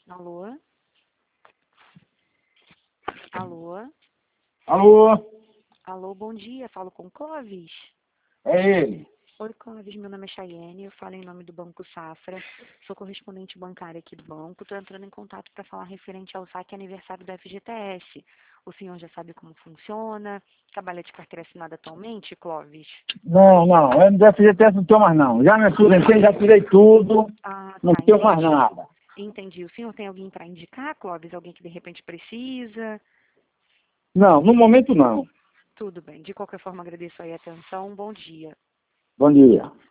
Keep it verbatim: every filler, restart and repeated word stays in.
Alô? Alô? Alô? Alô, bom dia. Falo com Clóvis? É ele. Oi, Clóvis. Meu nome é Chayenne. Eu falo em nome do Banco Safra. Sou correspondente bancária aqui do banco. Estou entrando em contato para falar referente ao saque aniversário do F G T S. O senhor já sabe como funciona? Trabalha de carteira assinada atualmente, Clóvis? Não, não, eu do F G T S não tenho mais não. Já me aposentei, já tirei tudo, Ah, não tá. tenho mais Entendi. nada. Entendi. O senhor tem alguém para indicar, Clóvis? Alguém que de repente precisa? Não, no momento não. Tudo bem. De qualquer forma, agradeço aí a atenção. Bom dia. Bom dia.